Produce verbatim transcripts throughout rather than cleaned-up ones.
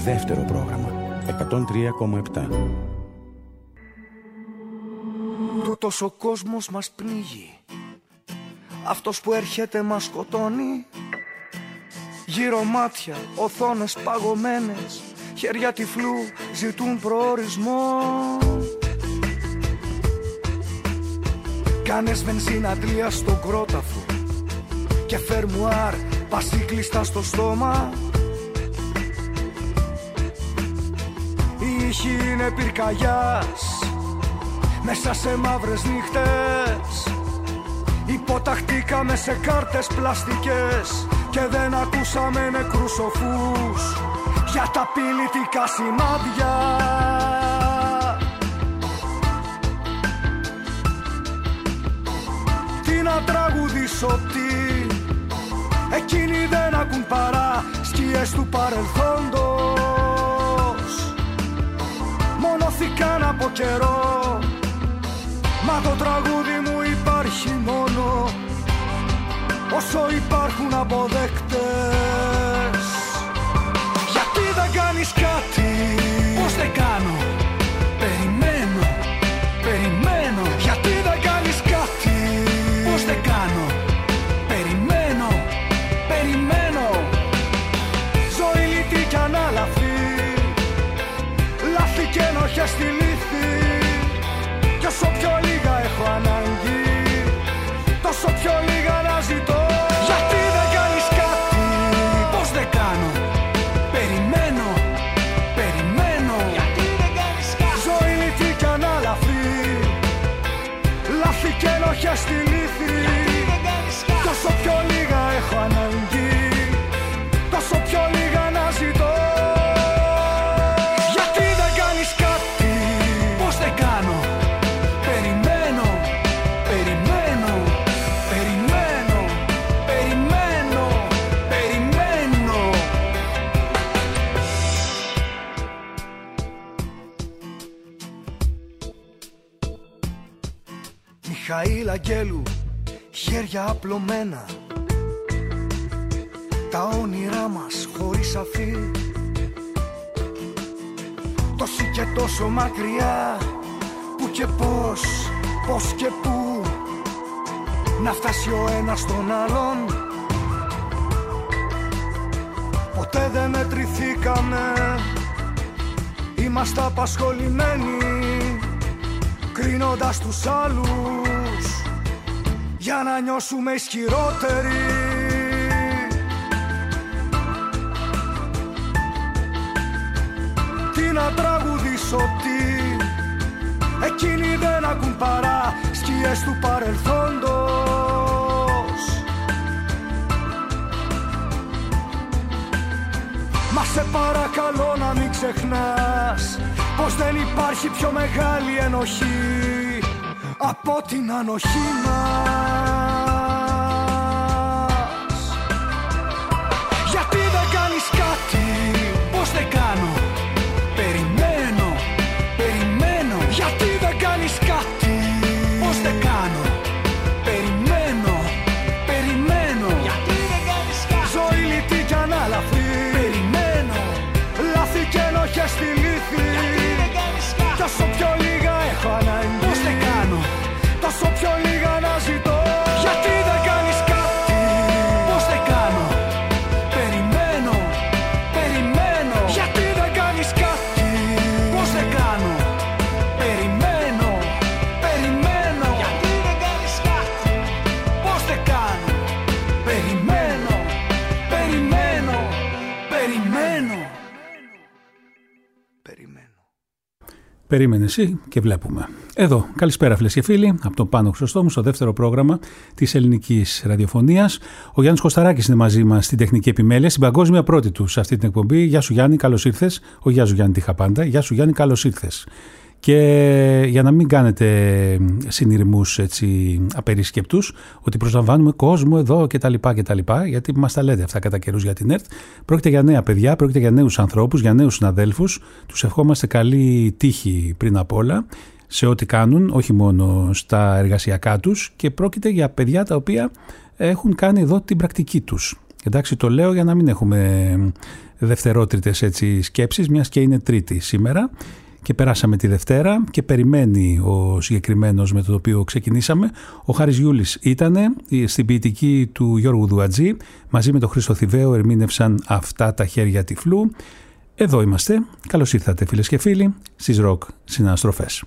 δεύτερο πρόγραμμα, εκατόν τρία κόμμα επτά. Τούτος ο κόσμος μας πνίγει, αυτός που έρχεται μας σκοτώνει. Γύρω μάτια, οθόνες παγωμένες, χέρια τυφλού ζητούν προορισμό. Κάνες βενζίνα τρία στον κρόταφο και φερμουάρ πασίκλειστα στο στόμα. Η ήχη είναι πυρκαγιάς μέσα σε μαύρες νύχτες. Υποταχτήκαμε σε κάρτες πλαστικές και δεν ακούσαμε νεκρούς σοφούς για τα απειλητικά σημάδια. Τι να τραγουδήσω, τι εκείνοι δεν ακούν παρά σκιές του παρελθόντος. Μονοθήκαν από καιρό, μα το τραγούδι μου υπάρχει μόνο όσο υπάρχουν αποδέκτες. Γιατί δεν κάνεις κάτι? Πώς δεν κάνω? Περιμένω, περιμένω. Γιατί δεν κάνεις κάτι? Πώς δεν κάνω? Περιμένω, περιμένω. Ζωή λύτη κι ανάλαφη, λάθη και ενοχές στη λύθη. Κι όσο πιο λίγα έχω ανάγκη, τόσο πιο λίγα να ζητώ. Γιατί δεν κάνεις κάτι? Πώς δεν κάνω? Περιμένω, περιμένω. Γιατί δεν κάνεις κάτι? Ζωή λύθη κι ανάλαφη, λάθη και ενοχές στη λύθη. Γιατί δεν κάνεις κάτι? Τόσο πιο λίγα έχω ανάγκη, τόσο πιο λίγα να ζητώ. Γιατί δεν κάνεις κάτι? Πώς δεν κάνω? Περιμένω, περιμένω, περιμένω, περιμένω, περιμένω. Μιχαήλ Αγγέλου, χέρια απλωμένα, τα όνειρά μας χωρίς αφή. Τόσοι και τόσο μακριά, που και πώς, πώς και πού να φτάσει ο ένας στον άλλον. Ποτέ δεν μετρηθήκαμε, είμαστε απασχολημένοι κρίνοντας τους άλλους για να νιώσουμε ισχυρότεροι. Τι να τραγουδήσω, τι εκείνοι δεν ακούν παρά σκιές του παρελθόντος. Μα σε παρακαλώ να μην ξεχνάς πως δεν υπάρχει πιο μεγάλη ενοχή από την ανοχή μας. Γιατί δεν κάνεις κάτι? Πώς δεν κάνω? Περιμένω, περιμένω. Γιατί δεν κάνεις κάτι? Πώς δεν κάνω? Περιμένω, περιμένω. Γιατί δεν κάνεις κάτι? Ζωή λυτή κι ανάλαφη, περιμένω. Λάθη και ενοχές στη λύθη. Γιατί δεν κάνεις κάτι? Τόσο πιο λίγα έχω ανάγκη, πώς δεν κάνω? Τόσο πιο λίγα να ζητώ. Γιατί δεν κάνεις κάτι? Πώς δεν κάνω? Περιμένω, περιμένω. Γιατί δεν κάνεις κάτι? Πώς δεν κάνω? Περιμένω, περιμένω. Γιατί δεν κάνεις κάτι? Πώς δεν κάνω? Περιμένω, περιμένω, περιμένω. Περιμένω. Περίμενε εσύ και βλέπουμε. Εδώ, καλησπέρα φίλες και φίλοι, από τον Πάνο Χρυσοστόμου στο δεύτερο πρόγραμμα της ελληνικής ραδιοφωνίας. Ο Γιάννης Κωσταράκης είναι μαζί μας στην τεχνική επιμέλεια, στην παγκόσμια πρώτη του σε αυτή την εκπομπή. Γεια σου Γιάννη, καλώς ήρθες. Ο Γεια σου Γιάννη, τύχα πάντα. Γεια σου Γιάννη, καλώς ήρθες. Και για να μην κάνετε συνειρμούς έτσι απερισκεπτούς ότι προσλαμβάνουμε κόσμο εδώ κτλ, κτλ, γιατί μας τα λέτε αυτά κατά καιρούς για την ΕΡΤ, πρόκειται για νέα παιδιά, πρόκειται για νέους ανθρώπους, για νέους συναδέλφους. Τους ευχόμαστε καλή τύχη πριν απ' όλα σε ό,τι κάνουν, όχι μόνο στα εργασιακά τους, και πρόκειται για παιδιά τα οποία έχουν κάνει εδώ την πρακτική τους. Εντάξει, το λέω για να μην έχουμε δευτερότριτες έτσι σκέψεις, μιας και είναι Τρίτη σήμερα και περάσαμε τη Δευτέρα και περιμένει ο συγκεκριμένος με το οποίο ξεκινήσαμε. Ο Χάρης Γιούλης ήτανε, στην ποιητική του Γιώργου Δουατζή, μαζί με τον Χρήστο Θηβαίο ερμήνευσαν αυτά τα χέρια τυφλού. Εδώ είμαστε. Καλώς ήρθατε φίλες και φίλοι στις ροκ συναναστροφές.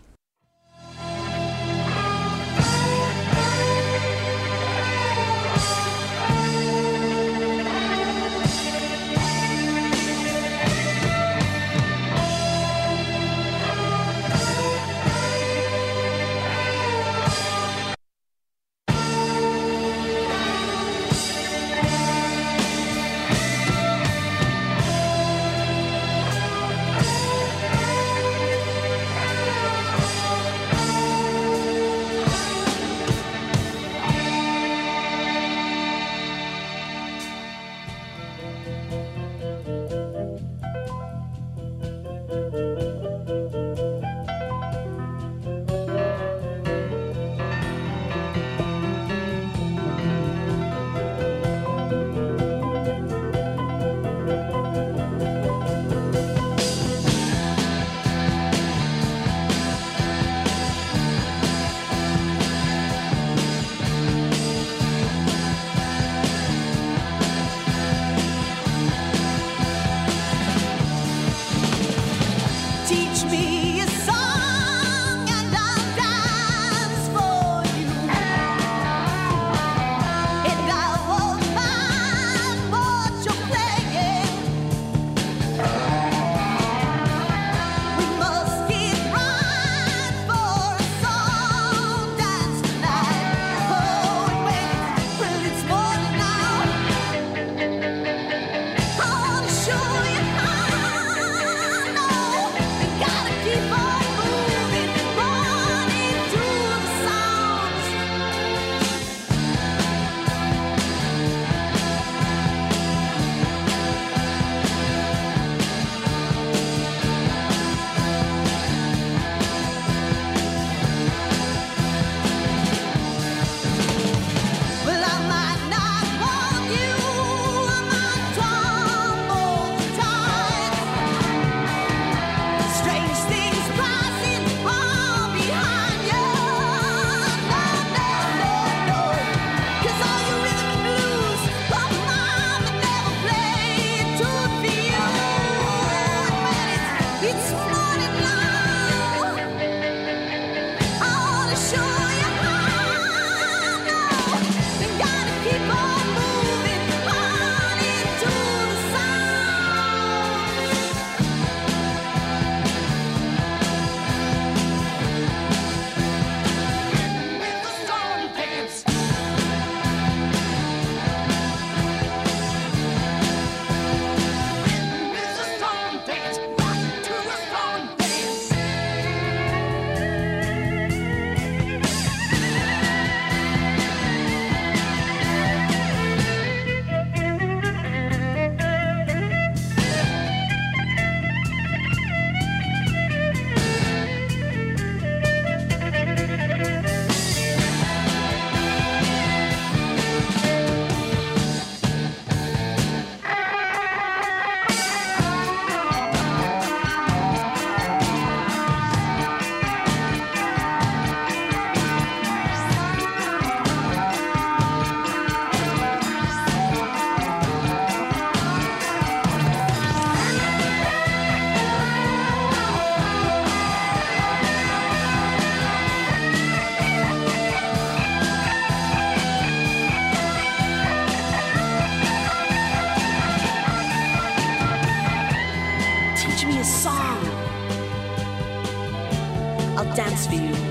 dance for you.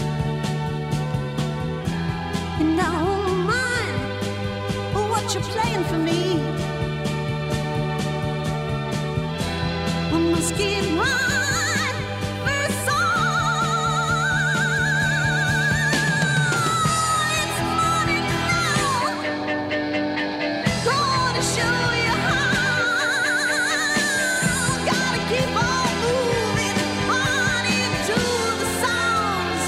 And I won't mind what you're playing for me. We must get right first song. It's morning now. Gonna show you how. Gotta keep on moving on into the sounds.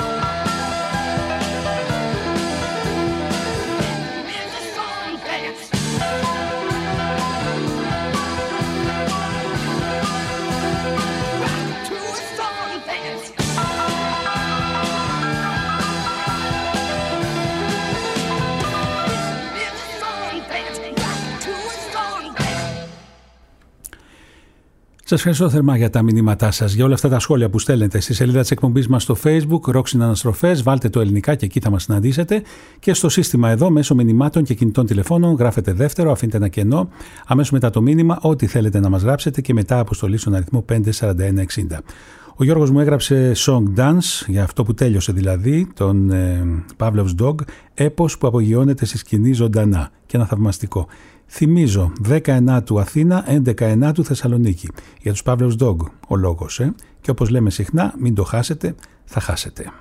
It's a song dance. Σας ευχαριστώ θερμά για τα μηνύματά σας, για όλα αυτά τα σχόλια που στέλνετε στη σελίδα της εκπομπής μας στο Facebook, Rock Συναναστροφές, βάλτε το ελληνικά και εκεί θα μας συναντήσετε. Και στο σύστημα εδώ, μέσω μηνυμάτων και κινητών τηλεφώνων, γράφετε δεύτερο, αφήνετε ένα κενό, αμέσως μετά το μήνυμα, ό,τι θέλετε να μας γράψετε και μετά αποστολή στον αριθμό πέντε τέσσερα ένα εξήντα. Ο Γιώργος μου έγραψε Song Dance, για αυτό που τέλειωσε δηλαδή, τον ε, Pavlov's Dog, έπος που απογειώνεται στη σκηνή ζωντανά και ένα θαυμαστικό. Θυμίζω, δέκα ενάτου Αθήνα, έντεκα ενάτου Θεσσαλονίκη. Για τους Pavlov's Dog ο λόγος, ε? Και όπως λέμε συχνά, μην το χάσετε, θα χάσετε.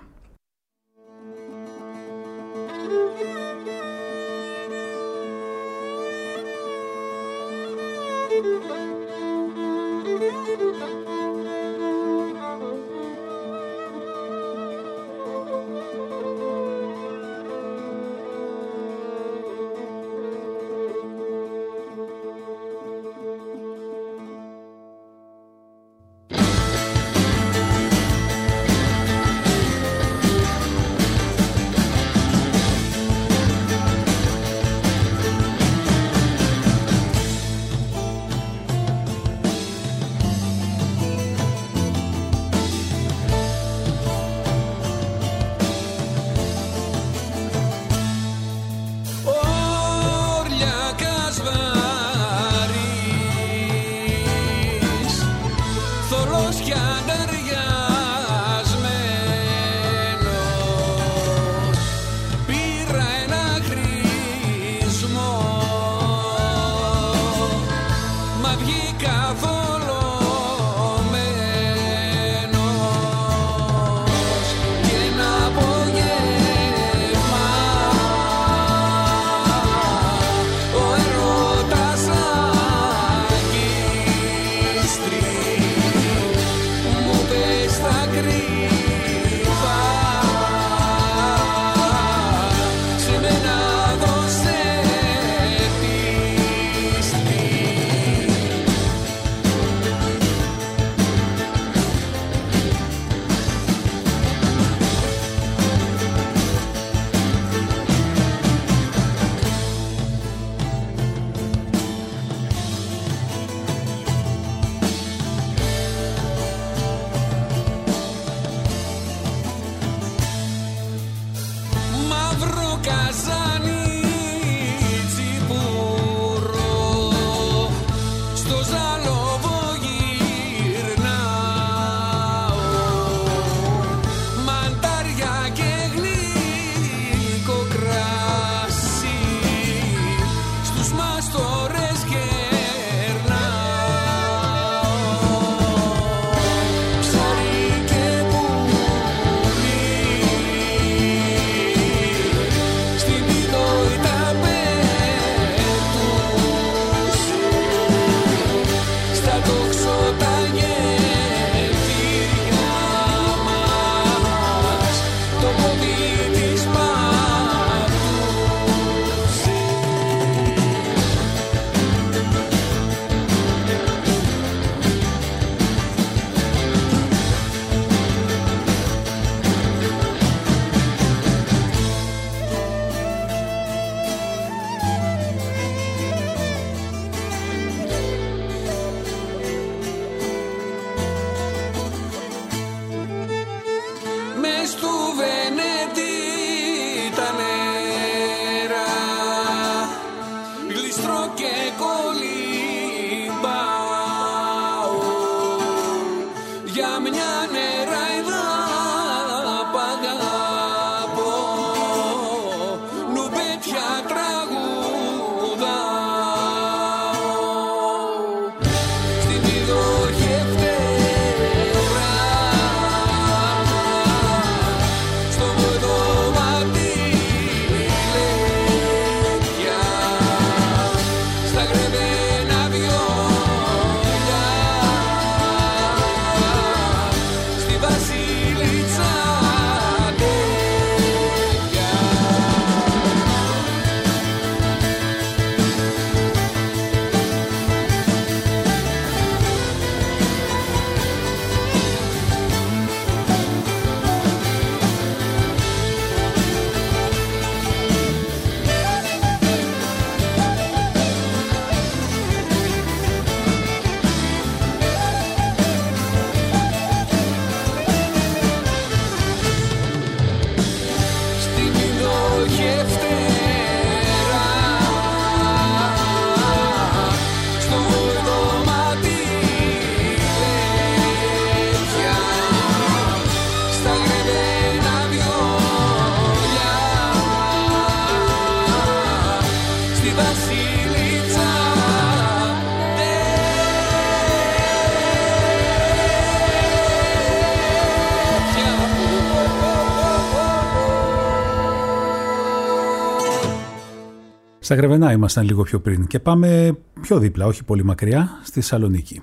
βασίλισσα. Στα Γρεβενά ήμασταν λίγο πιο πριν και πάμε πιο δίπλα, όχι πολύ μακριά, στη Θεσσαλονίκη.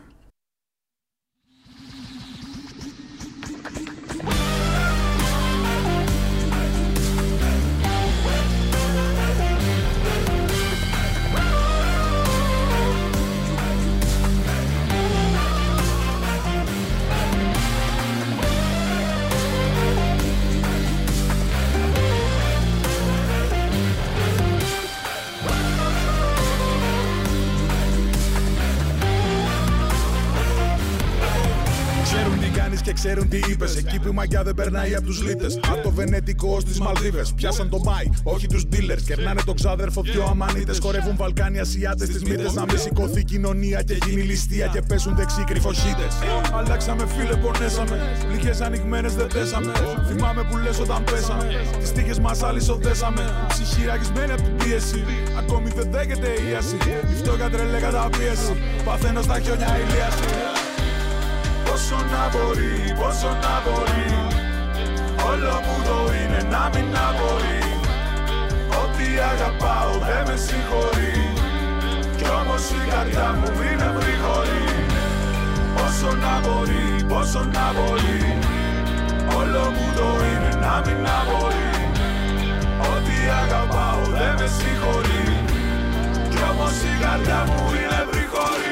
Ξέρουν τι είπες, εκεί που η μαγιά δεν περνάει από τους λίτες. Από το Βενετικό ως τις Μαλδίβες. Πιάσαν το Μάι, όχι τους dealers. Κερνάνε τον ξάδερφο δυο αμανίτες. Χορεύουν Βαλκάνοι Ασιάτες στις μύτες. Να μη σηκωθεί κοινωνία και γίνει ληστεία και πέσουν δεξί κρυφοσίτες. Αλλάξαμε φίλε, πονέσαμε. Πληγές ανοιγμένες δεν τέσαμε. Θυμάμαι που λες όταν πέσαμε. Τις τύχες μας αλυσοδέσαμε. Ψυχή ραγισμένη από την πίεση. Ακόμη δεν δέχεται η ίαση. Η φτώχεια τρελέ καταπίεση. Παθαίνω στα χιόνια ηλίαση. Πόσο να μπορεί, πόσο να μπορεί. Όλο μου το είναι να μην να μπορεί. Ό,τι αγαπάω δεν με συγχωρεί. Κι όμως η καρδιά μου είναι γρήγορη. Πόσο να μπορεί, πόσο να μπορεί. Όλο μου το είναι να μην να μπορεί. Ό,τι αγαπάω δεν με συγχωρεί. Κι όμως η καρδιά μου είναι γρήγορη.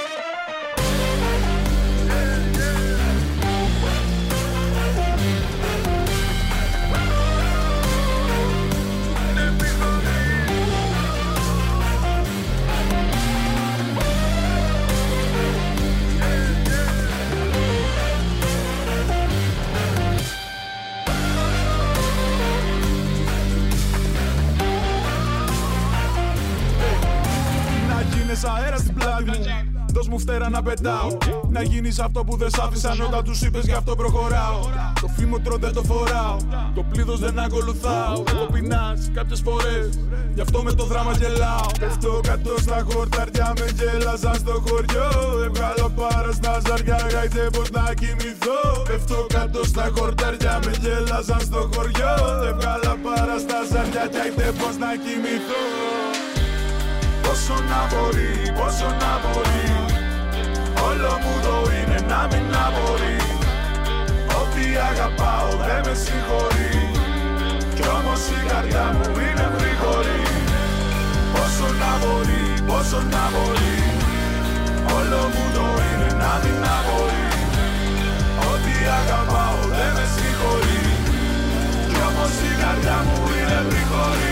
Αέρα στην πλάτη μου, δώσ' μου φτερά να πετάω. Να γίνεις αυτό που δεν σ' άφησαν όταν τους είπες, γι' αυτό προχωράω. Το φήμοτρο δεν το φοράω, το πλήθος δεν ακολουθάω. Το πεινάς κάποιες φορές, γι' αυτό με το δράμα γελάω. Πέφτω κάτω στα χορτάρια, με γέλαζαν στο χωριό. Έβγαλω πάρα στα ζαριά, γάιτε πως να κοιμηθώ. Πέφτω κάτω στα χορτάρια, με γέλαζαν στο χωριό. Έβγαλα πάρα στα ζαριά, γάιτε πως να κοιμηθώ. Πόσο να μπορεί, πόσο να μπορεί. Όλο μου το είναι να μην να μπορεί. Ό,τι αγαπάω δεν με συγχωρεί. Κι όμως η καρδιά μου είναι γρήγορη. Πόσο να μπορεί, πόσο να μπορεί. Όλο μου το είναι να μην να μπορεί. Ό,τι αγαπάω δεν με συγχωρεί. Κι όμως η καρδιά μου είναι γρήγορη.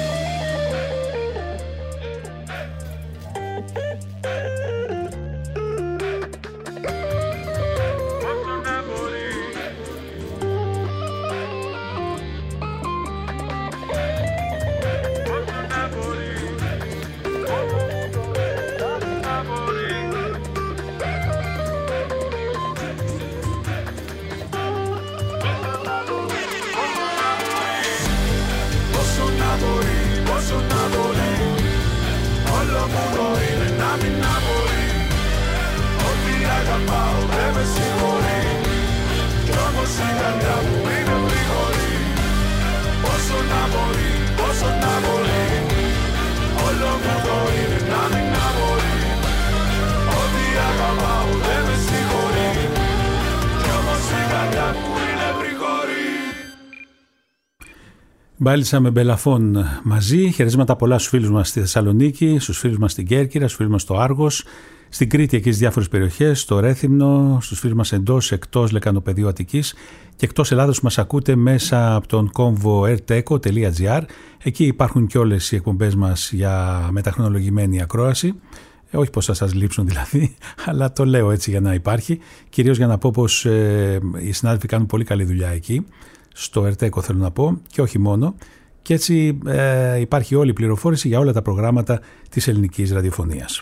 Μπάλισσα με Μπελαφών μαζί. Χαιρετίσματα πολλά στους φίλους μας στη Θεσσαλονίκη, στους φίλους μας στην Κέρκυρα, στους φίλους μας στο Άργος, στην Κρήτη εκεί στις διάφορες περιοχές, στο Ρέθυμνο, στους φίλους μας εντός, εκτός Λεκανοπεδίου Αττικής και εκτός Ελλάδος που μας ακούτε μέσα από τον κόμβο ερτέκο τελεία τζι άρ. Εκεί υπάρχουν και όλες οι εκπομπές μας για μεταχρονολογημένη ακρόαση. Ε, όχι πως θα σας λείψουν δηλαδή, αλλά το λέω έτσι για να υπάρχει. Κυρίως για να πω πως ε, οι συνάδελφοι κάνουν πολύ καλή δουλειά εκεί. Στο ερτέκο θέλω να πω και όχι μόνο. Και έτσι ε, υπάρχει όλη η πληροφόρηση για όλα τα προγράμματα της ελληνικής ραδιοφωνίας.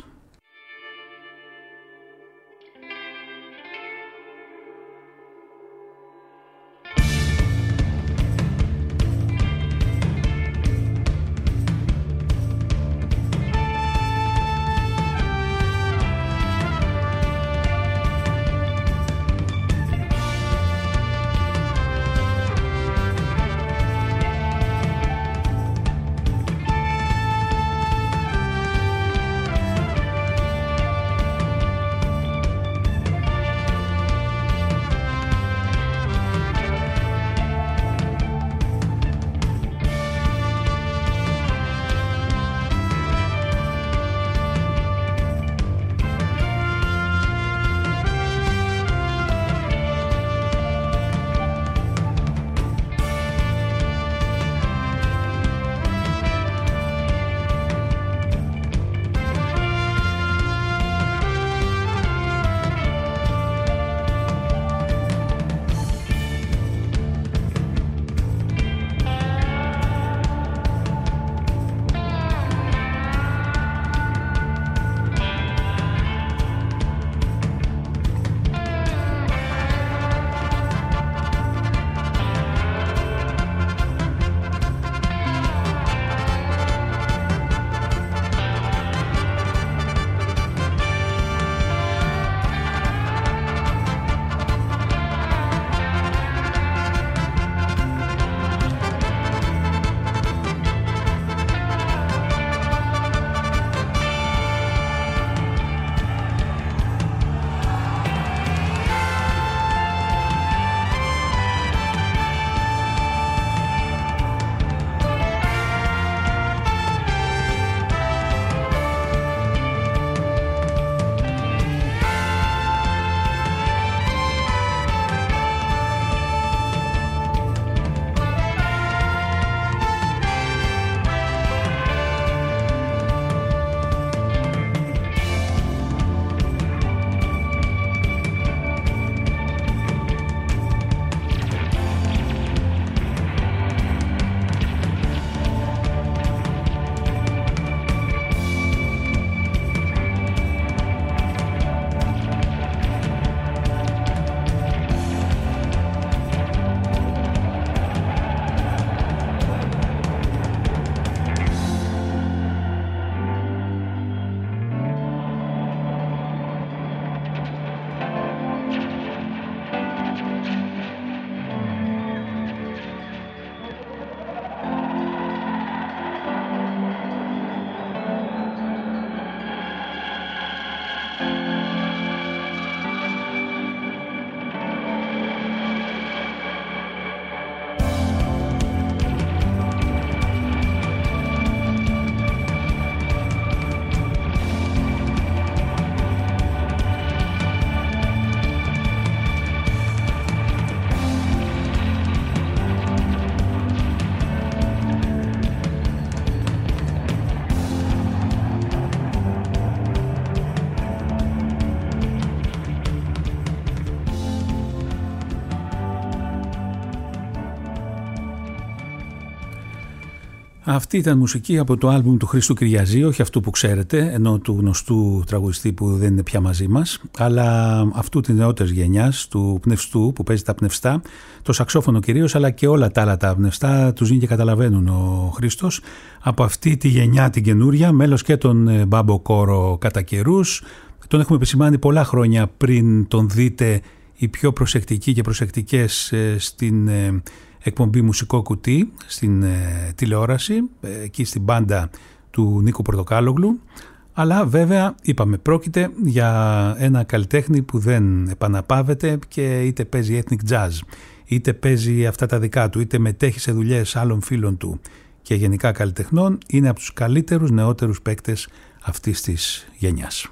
Αυτή ήταν μουσική από το άλμπουμ του Χρήστου Κυριαζή, όχι αυτού που ξέρετε, ενώ του γνωστού τραγουδιστή που δεν είναι πια μαζί μας, αλλά αυτού της νεότερης γενιάς, του πνευστού που παίζει τα πνευστά, το σαξόφωνο κυρίως, αλλά και όλα τα άλλα τα πνευστά τους είναι και καταλαβαίνουν ο Χρήστος. Από αυτή τη γενιά την καινούρια, μέλος και τον Μπάμπο Κόρο κατά καιρούς, τον έχουμε επισημάνει πολλά χρόνια πριν τον δείτε οι πιο προσεκτικοί και προσεκτικές στην εκπομπή Μουσικό Κουτί στην ε, τηλεόραση, ε, εκεί στην μπάντα του Νίκου Πορτοκάλογλου, αλλά βέβαια είπαμε πρόκειται για ένα καλλιτέχνη που δεν επαναπάβεται και είτε παίζει ethnic jazz, είτε παίζει αυτά τα δικά του, είτε μετέχει σε δουλειές άλλων φίλων του και γενικά καλλιτεχνών, είναι από τους καλύτερους νεότερους παίκτες αυτής της γενιάς.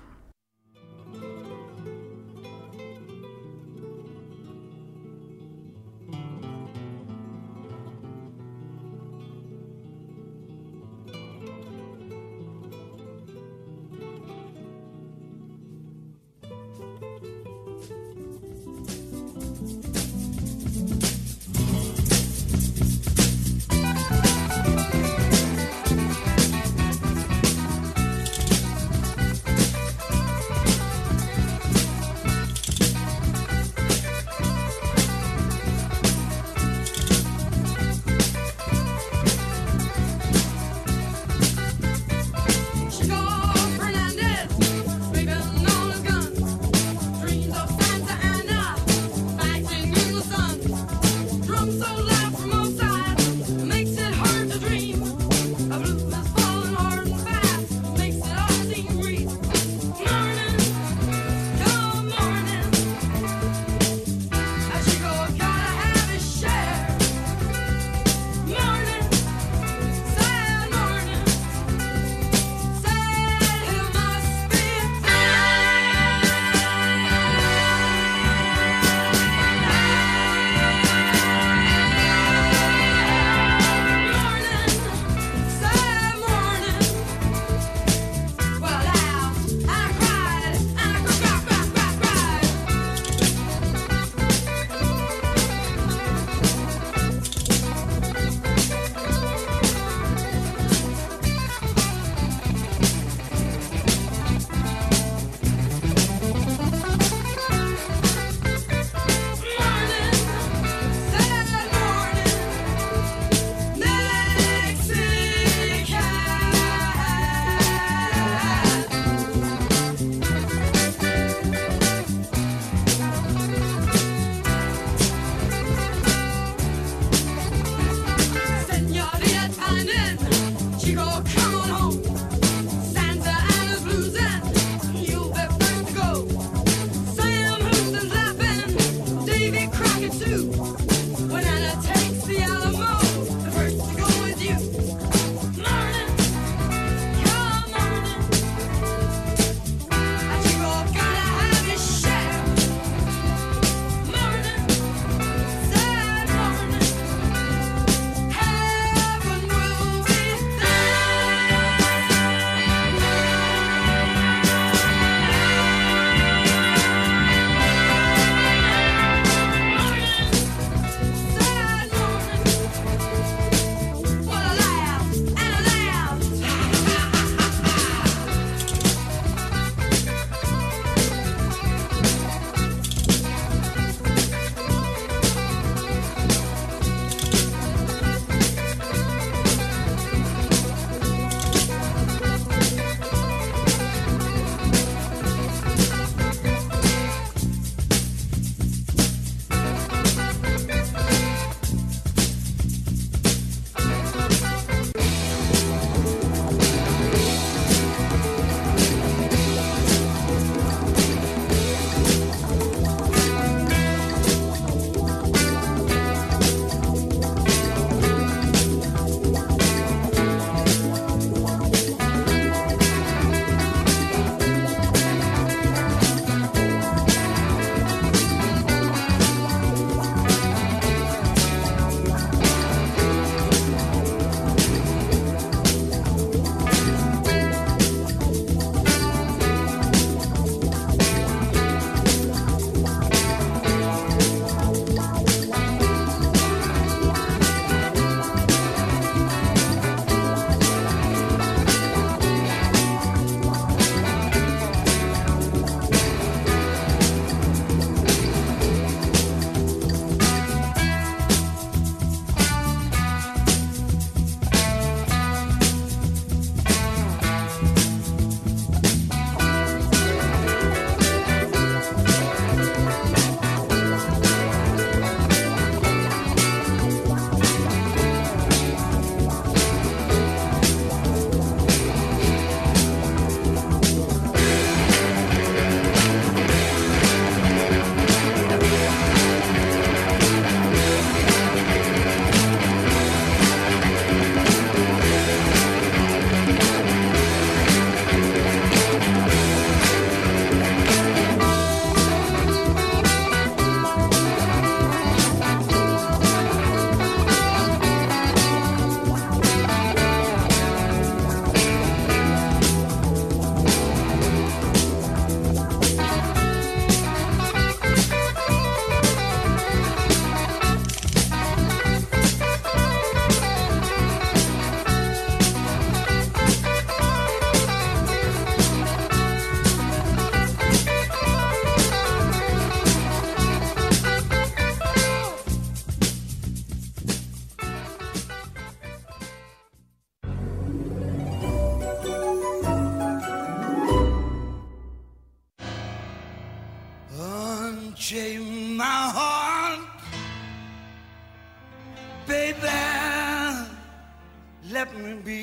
let me be.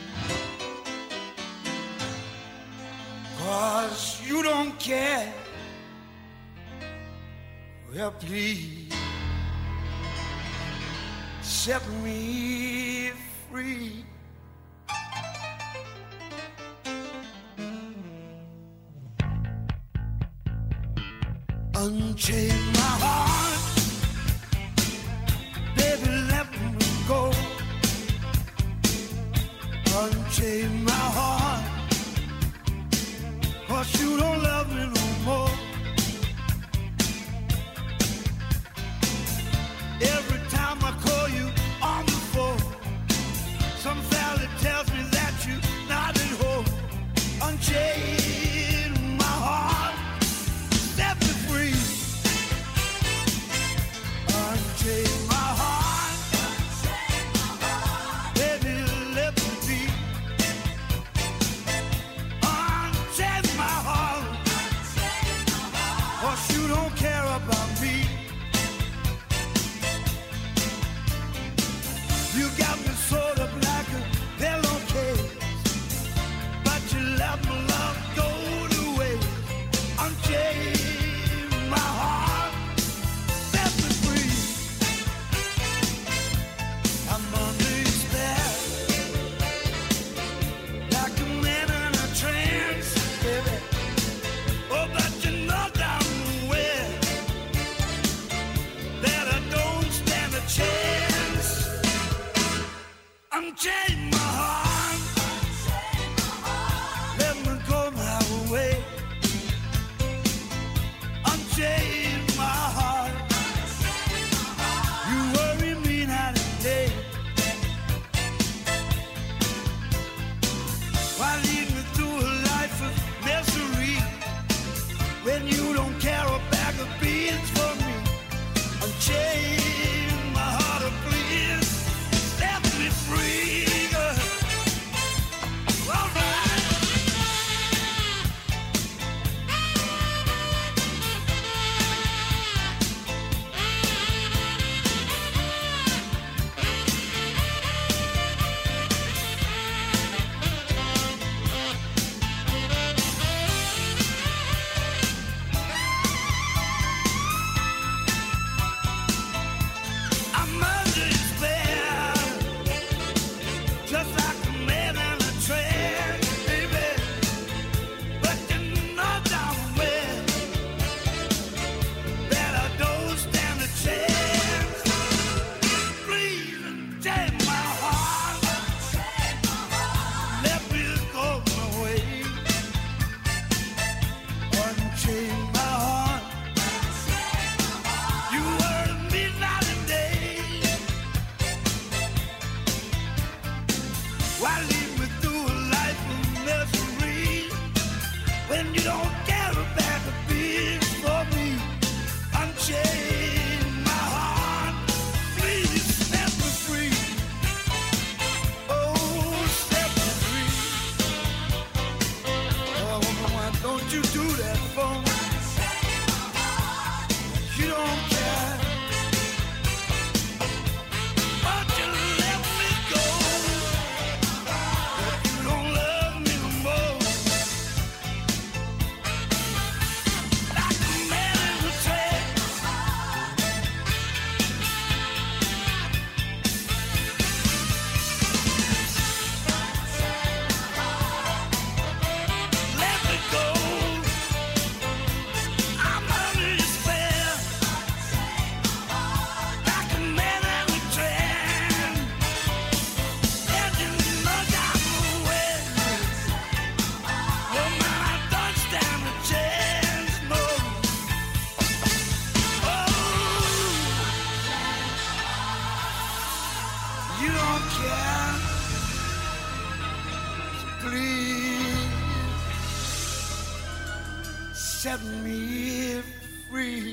'Cause you don't care. Well, please set me free. Unchain my heart, baby, let me go. Unchain my heart, 'cause you don't love me no more. Every time I call you on the phone, some fella tells me that you're not at home. Unchain my heart, set me free. Unchain my heart, baby, let me be. Unchain my heart, 'cause you don't care about me. You got me sort of like a pillowcase, but you let my love go to waste. Unchain my heart, set me free. I'm under your spell, like a man in a trance, baby. Oh, but you know damn well that I don't stand a chance. Unchain my heart, let me go my way. Unchain my heart, you worry me night and day. Why lead me through a life of misery when you don't care a bag of beans for me? Unchain my heart, oh, please set me free. All right. I'm under your spell, just like a man in a trance, baby. But you know damn well that I don't stand a chance. Please unchain my heart, let me go my way. Unchain my heart, you worry me night and day. Why lead me through a life of misery when you don't care a bag of beans for me? Unchain my heart, please set me free. Oh, set me free. Oh, why don't you do that for me? You don't care, but you let me go. You don't love me no more. Like a man in a trance. Let me go. I'm under your spell, like a man in a trance. And you know damn well, well, man, I don't stand a chance, no. Oh, you don't care, so please set me free.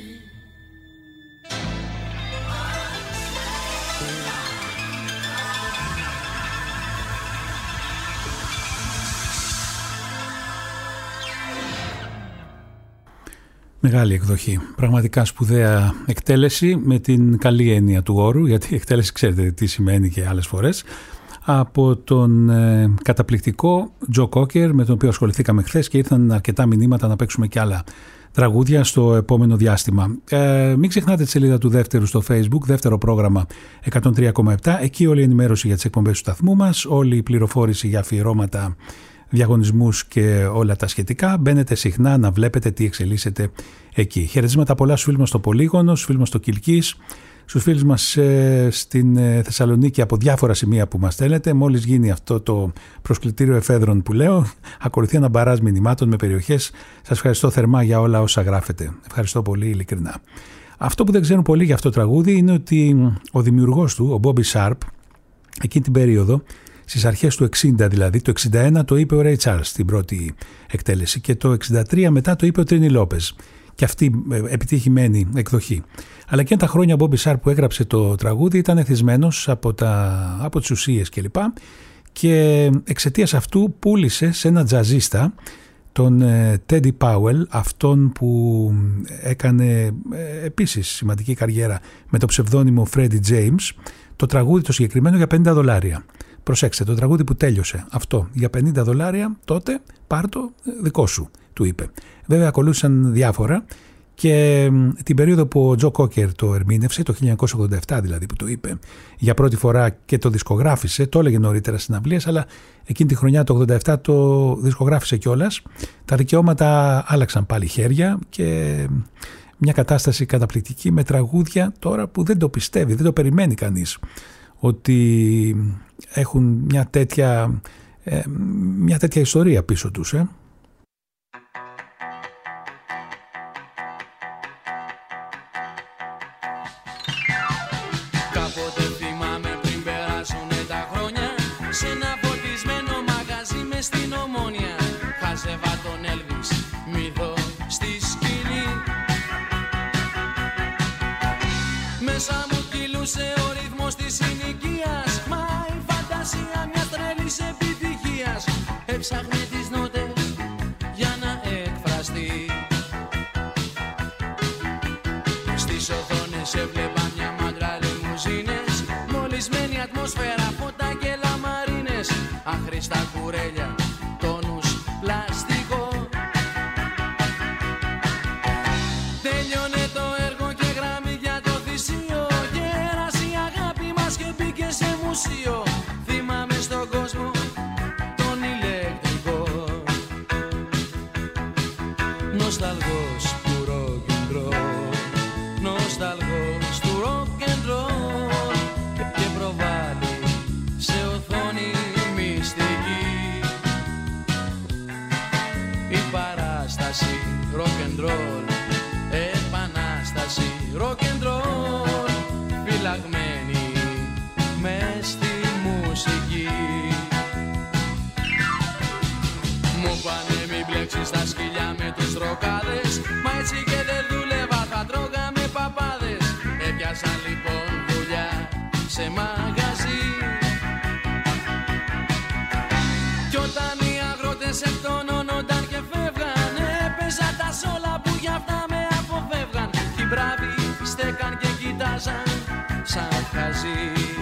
Μεγάλη εκδοχή. Πραγματικά σπουδαία εκτέλεση με την καλή έννοια του όρου, γιατί η εκτέλεση ξέρετε τι σημαίνει και άλλες φορές. από τον ε, καταπληκτικό Τζο Κόκερ, με τον οποίο ασχοληθήκαμε χθες και ήρθαν αρκετά μηνύματα να παίξουμε και άλλα τραγούδια στο επόμενο διάστημα. Ε, μην ξεχνάτε τη σελίδα του δεύτερου στο Facebook, δεύτερο πρόγραμμα εκατόν τρία κόμμα επτά. Εκεί όλη η ενημέρωση για τις εκπομπές του σταθμού μας, όλη η πληροφόρηση για αφιερώματα, διαγωνισμούς και όλα τα σχετικά. Μπαίνετε συχνά να βλέπετε τι εξελίσσεται εκεί. Χαιρετίσματα πολλά στους φίλους μας στο Πολύγωνο, στους φίλους μας στο Κιλκής, στους φίλους μας ε, στην ε, Θεσσαλονίκη από διάφορα σημεία που μας στέλνετε. Μόλις γίνει αυτό το προσκλητήριο εφέδρων που λέω, ακολουθεί ένα μπαράζ μηνυμάτων με περιοχές. Σας ευχαριστώ θερμά για όλα όσα γράφετε. Ευχαριστώ πολύ ειλικρινά. Αυτό που δεν ξέρουν πολύ για αυτό το τραγούδι είναι ότι ο δημιουργός του, ο Bobby Sharp, εκείνη την περίοδο, στις αρχές του εξήντα δηλαδή, το εξήντα ένα το είπε ο Ray Charles στην πρώτη εκτέλεση και το εξήντα τρία μετά το είπε ο Τρίνι Λόπες. Και αυτή επιτυχημένη εκδοχή. Αλλά και τα χρόνια ο Bobby Sharp που έγραψε το τραγούδι ήταν εθισμένος από, τα, από τις ουσίες κλπ. Και εξαιτίας αυτού πούλησε σε ένα τζαζίστα, τον Teddy Powell, αυτόν που έκανε επίσης σημαντική καριέρα με το ψευδόνυμο Freddie James, το τραγούδι το συγκεκριμένο για πενήντα δολάρια. Προσέξτε, το τραγούδι που τέλειωσε αυτό για πενήντα δολάρια, τότε πάρ' το δικό σου, του είπε. Βέβαια ακολούθησαν διάφορα και την περίοδο που ο Τζο Κόκερ το ερμήνευσε, το χίλια εννιακόσια ογδόντα επτά δηλαδή που το είπε για πρώτη φορά και το δισκογράφησε, το έλεγε νωρίτερα στις συναυλίες, αλλά εκείνη τη χρονιά το ογδόντα επτά το δισκογράφησε κιόλας. Τα δικαιώματα άλλαξαν πάλι χέρια και μια κατάσταση καταπληκτική με τραγούδια τώρα που δεν το πιστεύει, δεν το περιμένει κανείς ότι έχουν μια τέτοια, ε, μια τέτοια ιστορία πίσω τους. Ε. Κάποτε θυμάμαι πριν περάσουνε τα χρόνια, σε ένα φωτισμένο μαγαζί μες στην Ομόνια, χάζευα τον Έλβις, μύθο στη σκηνή. Μέσα μου κυλούσε ο ρυθμός της συνοικίας, μα η φαντασία μιας τρελής επιτυχίας έψαχνε τις νότες για να εκφραστεί. Στις οθόνες έβλεπα μια μάντρα λιμουζίνες, μολυσμένη ατμόσφαιρα, φώτα και λαμαρίνες, άχρηστα κουρέλια, τόνους πλαστικό. Τέλειωνε το έργο και γράμμη για το θυσίο, γέρασε η αγάπη μας και μπήκε σε μουσείο. Θυμάμαι στον κόσμο τον ηλεκτρικό, νοσταλγός του rock and roll, νοσταλγός του rock and roll, και προβάλλει σε οθόνη μυστική η παράσταση rock and roll, επανάσταση rock and roll, φυλαγμένη μες στη μουσική. Μου πάνε μην μπλέξεις τα σκυλιά με τους ροκάδες, μα έτσι και δεν δούλευα, θα τρώγαμε παπάδες. Έπιασα λοιπόν δουλειά σε μαγαζί, κι όταν οι αγρότες εκτονώνονταν και φεύγαν, έπαιζα τα σόλα που για αυτά με αποφεύγαν. Κι οι μπράβοι στέκαν και κοιτάζαν σαν χαζί.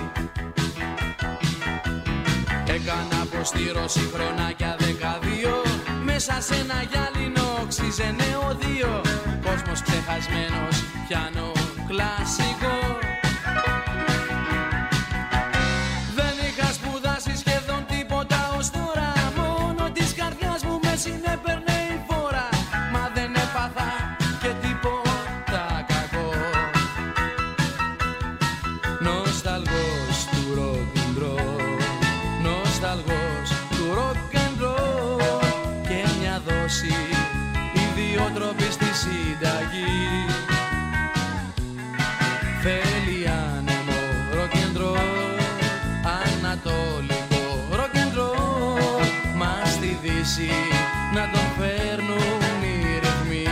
Έκανα αποστήρωση χρονάκια δεκαδύο, μέσα σε ένα γυάλινο οξύζε νεοδύο, κόσμος ξεχασμένος, πιάνο κλασικό. Δεν είχα σπουδάσει σχεδόν τίποτα ως τώρα, μόνο της καρδιάς μου με συνέπαιρνε η φόρα, μα δεν έπαθα και τίποτα κακό. Νοσταλγός του rock and roll, νοσταλγός του rock and roll, και μια δόση ιδιότροπη στη συνταγή. Θέλει άνεμο rock and roll, ανατολικό rock and roll, μα στη Δύση να τον φέρνουν οι ρυθμοί.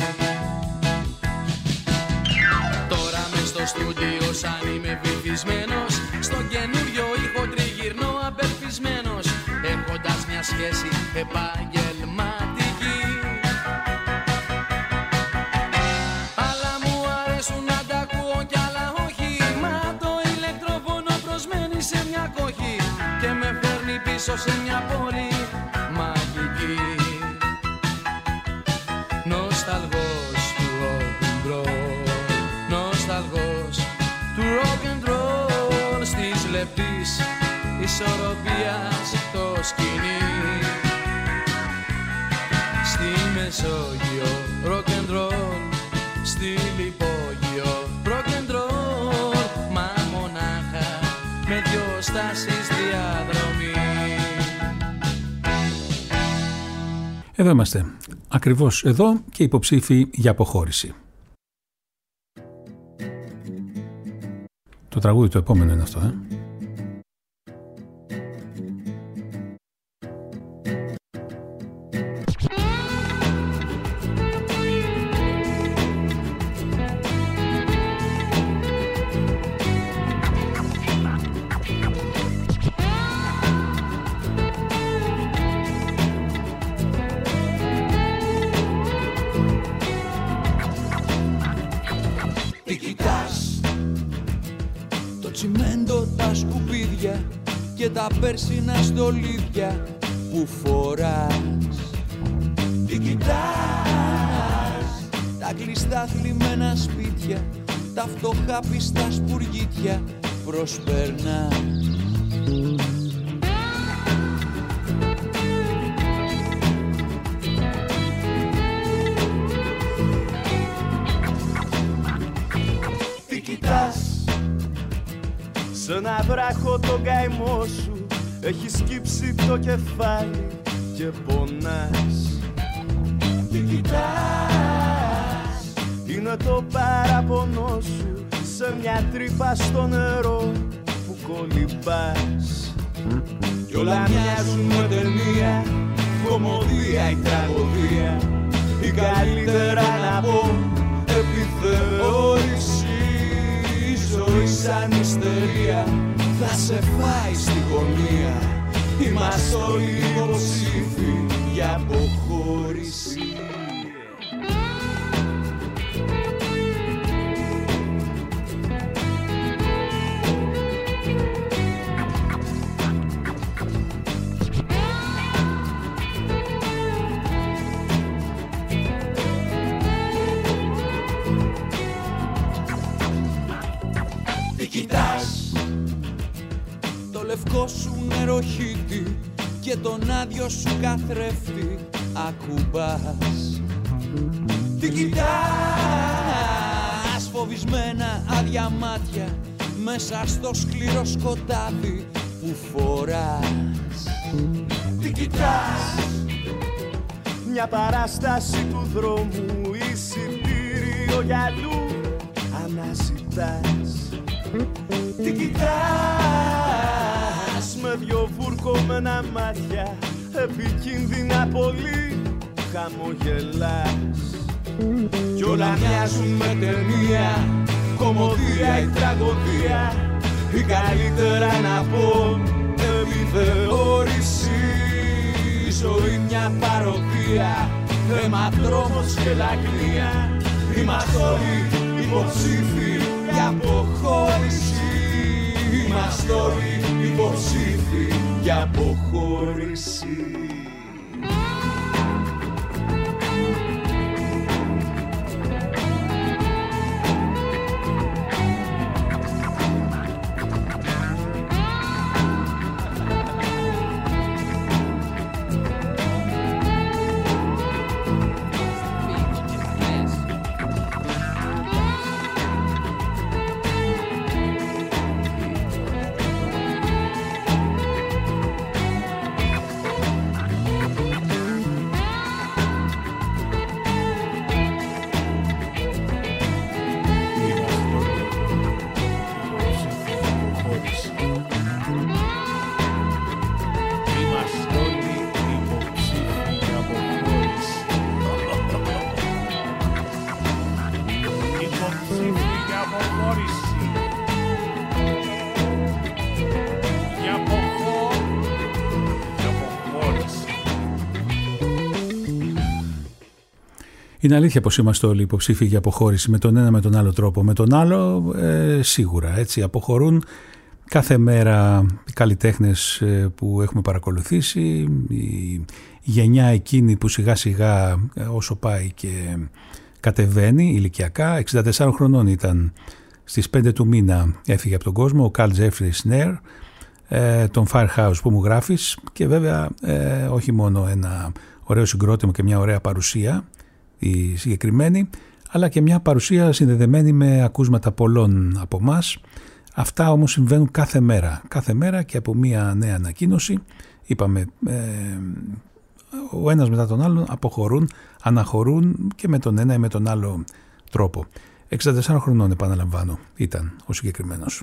Τώρα μες στο στούντιο σαν είμαι βυθισμένος, στον καινούριο ήχο τριγυρνώ απελπισμένος, έχοντας μια σχέση επαγγελματική. Αλλά μου αρέσουν να τα ακούω κι άλλα όχι, μα το ηλεκτροφόνο προσμένει σε μια κόχη, και ζήσω σε μια πόλη μαγική. Νοσταλγός του rock and roll, νοσταλγός του rock and roll, στις λεπτής ισορροπίας το σκηνή. Στη Μεσόγειο rock and roll, στη Λιπόγειο rock and roll, μα μονάχα με δυο στάσεις διαδρομή. Εδώ είμαστε. Ακριβώς εδώ και υποψήφοι για αποχώρηση. Το τραγούδι το επόμενο είναι αυτό, ε. Και τα πέρσινα στολίδια που φοράς. Τι κοιτάς, τα κλειστά θλιμμένα σπίτια, τα φτωχά πιστά σπουργίτια προσπερνάς. Τι κοιτάς, σ' ένα βράχο τον καημό σου έχει σκύψει το κεφάλι και πονάς. Τι κοιτάς, είναι το παραπονό σου σε μια τρύπα στο νερό που κολυμπάς. Κι όλα μοιάζουν με ταινία, κομμωδία ή τραγωδία, ή καλύτερα να πω επιθεώρηση. Η ζωή σαν ιστερία θα σε φάει στη γωνία. Είμαστε όλοι υποψήφοι για αποχώρηση. Λευκό σου νεροχύτη και τον άδειο σου καθρέφτη ακουμπάς. Τι κοιτάς, φοβισμένα άδεια μάτια μέσα στο σκληρό σκοτάδι που φοράς. Τι κοιτάς, μια παράσταση του δρόμου, εισιτήριο για αλλού αναζητάς. Τι κοιτάς, με δυο βουρκωμένα μάτια, επικίνδυνα πολύ χαμογελάς. Κι όλα μοιάζουν με ταινία, κομμωδία ή τραγωδία, ή καλύτερα να πω επιθεώρηση. Η ζωή μια παροδία, αιματρόμος και λαγνία. Είμαστε όλοι υποψήφοι για αποχώρηση. Είμαστε όλοι υποψήφοι για αποχώρηση. Είναι αλήθεια πως είμαστε όλοι υποψήφοι για αποχώρηση με τον ένα με τον άλλο τρόπο. Με τον άλλο ε, σίγουρα έτσι αποχωρούν κάθε μέρα οι καλλιτέχνες που έχουμε παρακολουθήσει, η γενιά εκείνη που σιγά σιγά όσο πάει και κατεβαίνει ηλικιακά, εξήντα τεσσάρων χρονών ήταν στις πέντε του μήνα, έφυγε από τον κόσμο ο Καρλ Τζέφρι Σνέρ, τον Firehouse που μου γράφεις, και βέβαια ε, όχι μόνο ένα ωραίο συγκρότημα και μια ωραία παρουσία η συγκεκριμένη, αλλά και μια παρουσία συνδεδεμένη με ακούσματα πολλών από εμάς. Αυτά όμως συμβαίνουν κάθε μέρα, κάθε μέρα και από μια νέα ανακοίνωση, είπαμε, ε, ο ένας μετά τον άλλον αποχωρούν, αναχωρούν και με τον ένα ή με τον άλλο τρόπο. εξήντα τεσσάρων χρονών, επαναλαμβάνω, ήταν ο συγκεκριμένος.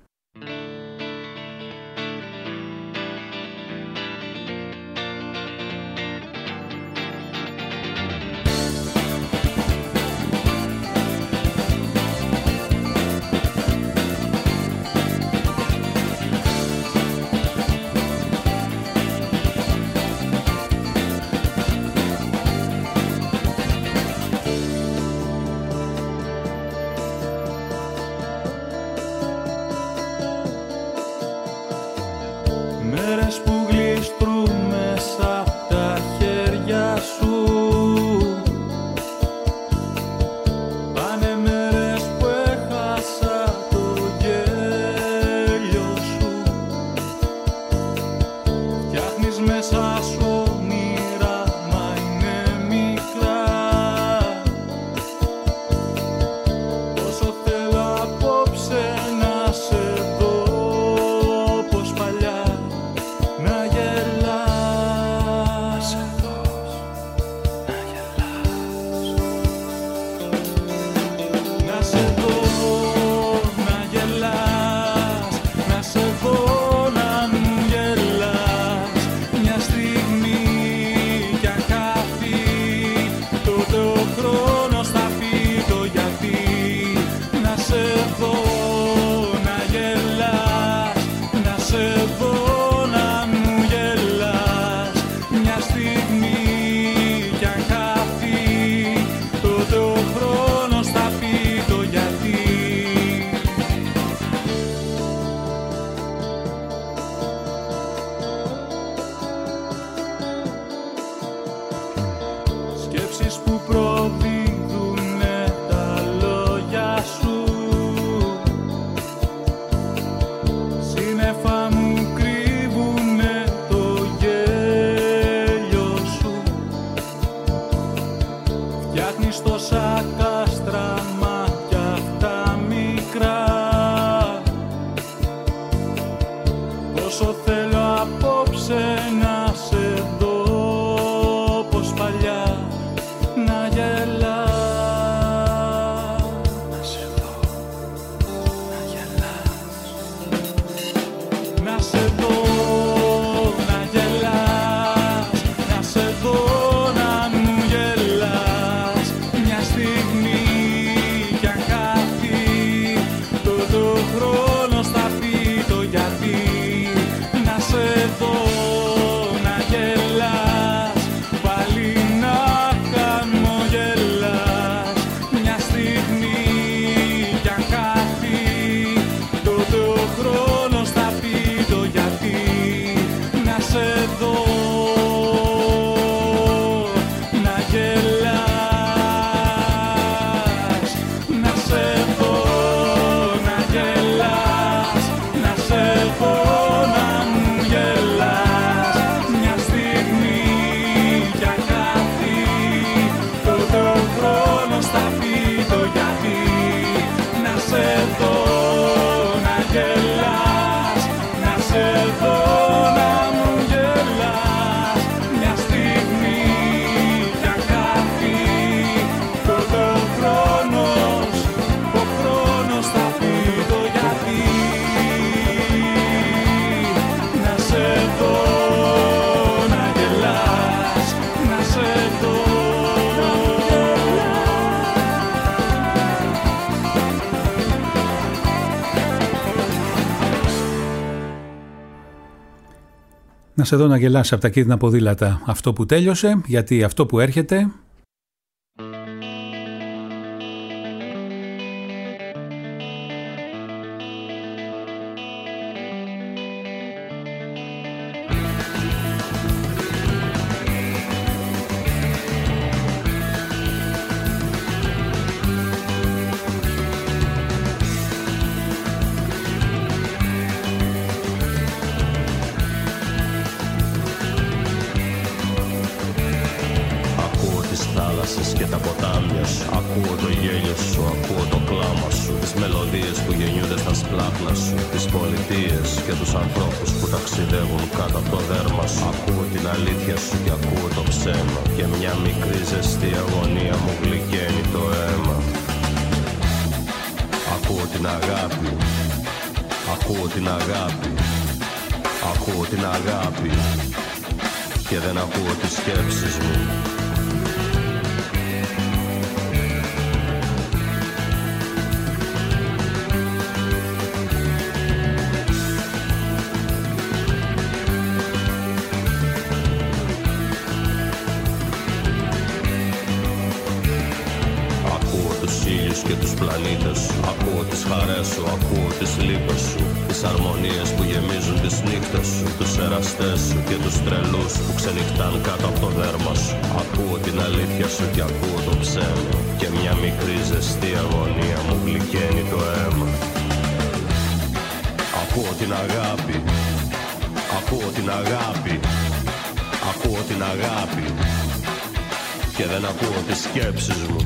Να σε δω να γελάς από τα κίτρινα ποδήλατα, αυτό που τέλειωσε, γιατί αυτό που έρχεται... θάλασσες και τα ποτάμια σου. Ακούω το γέλιο σου, ακούω το κλάμα σου, τις μελωδίες που γεννιούνται στα σπλάχνα σου, τις πολιτείες και τους ανθρώπους που ταξιδεύουν κάτω από το δέρμα σου. Ακούω την αλήθεια σου και ακούω το ψέμα, και μια μικρή ζεστή αγωνία μου γλυκαίνει το αίμα. Ακούω την αγάπη, ακούω την αγάπη, ακούω την αγάπη, και δεν ακούω τις σκέψεις μου. Και τους πλανήτες σου, ακούω τις χαρές σου, ακούω τις λύπες σου, τις αρμονίες που γεμίζουν τις νύχτες σου, τους εραστές σου και τους τρελούς που ξενυχτάν κάτω από το δέρμα σου. Ακούω την αλήθεια σου και ακούω το ψέμα, και μια μικρή ζεστή αγωνία μου γλυκαίνει το αίμα. Ακούω την αγάπη, ακούω την αγάπη, ακούω την αγάπη, και δεν ακούω τις σκέψεις μου.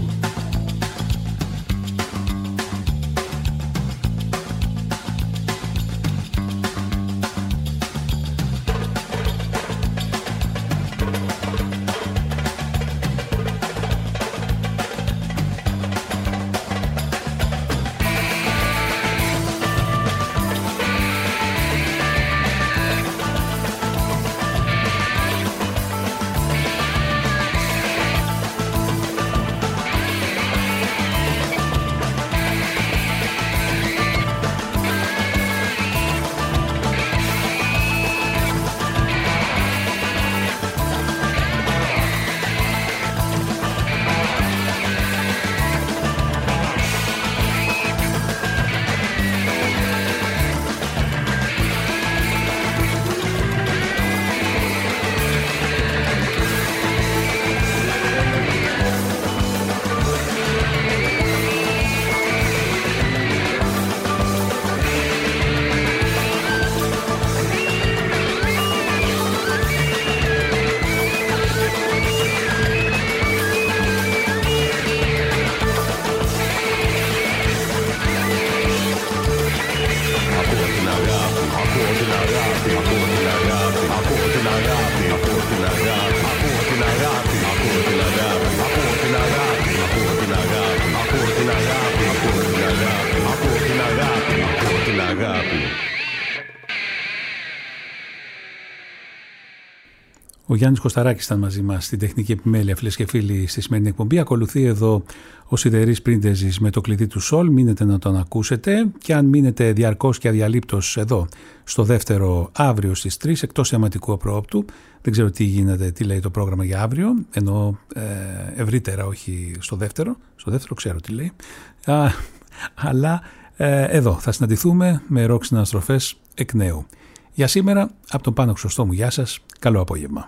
Ο Γιάννης Κωσταράκης ήταν μαζί μας στην τεχνική επιμέλεια, φίλες και φίλοι, στη σημερινή εκπομπή. Ακολουθεί εδώ ο Σιδερής Πρίντεζης με το κλειδί του Σολ. Μείνετε να τον ακούσετε, και αν μείνετε διαρκώς και αδιαλείπτως εδώ στο δεύτερο αύριο στις τρεις, εκτός θεματικού απροόπτου, δεν ξέρω τι γίνεται, τι λέει το πρόγραμμα για αύριο, ενώ ε, ευρύτερα, όχι στο δεύτερο. Στο δεύτερο ξέρω τι λέει. Α, αλλά ε, εδώ θα συναντηθούμε με ροκ συναναστροφές εκ νέου. Για σήμερα, από τον Πάνο Χρυσοστόμου, γεια σας, καλό απόγευμα.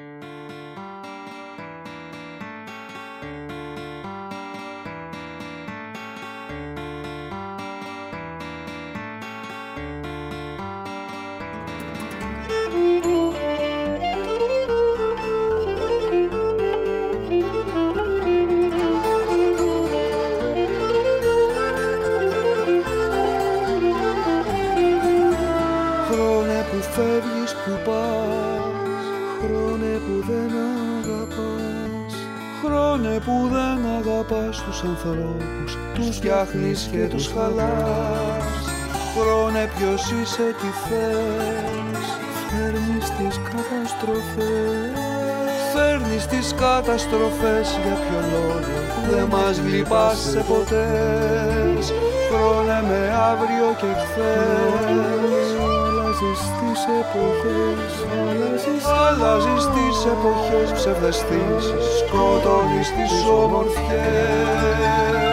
Τους ανθρώπους τους φτιάχνεις και τους χαλάς. Χρόνε ποιος είσαι, τι θες. Φέρνεις τις καταστροφές. Φέρνεις τις καταστροφές. Για ποιο λόγο δεν μας γλυπάσαι ποτέ. Χρόνε με αύριο και χθες. Αλλάζεις τις εποχές. Αλλάζεις, αλλάζεις τις εποχές. Ψευδαισθήσεις, σκοτώνεις τις όμορφιες.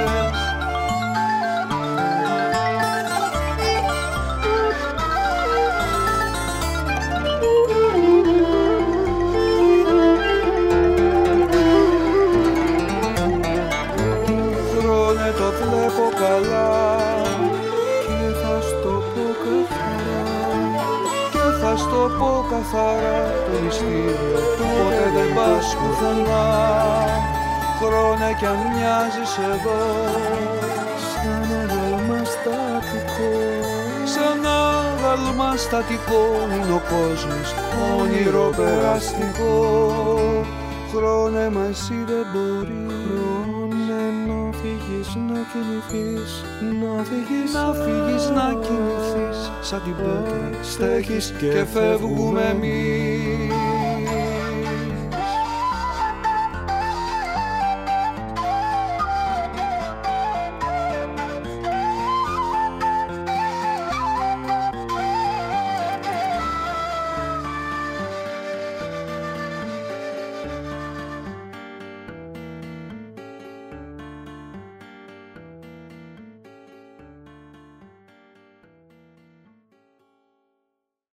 Χρόνε το βλέπω καλά και θα στο πω καθαρά. Θα στο πω καθαρά, το μυστήριο ποτέ δεν πας πουθενά. Χρόνε κι αν μοιάζεις εδώ σαν αγάλμα στατικό, σαν άγαλμα στατικό είναι ο κόσμος, όνειρο περαστικό. Χρόνε μα εσύ δεν μπορεί, χρόνε να φύγεις, να κινηθείς, να φύγεις, να φύγεις, να κινηθείς. Σαν την πέτρα στέχεις και φεύγουμε εμείς.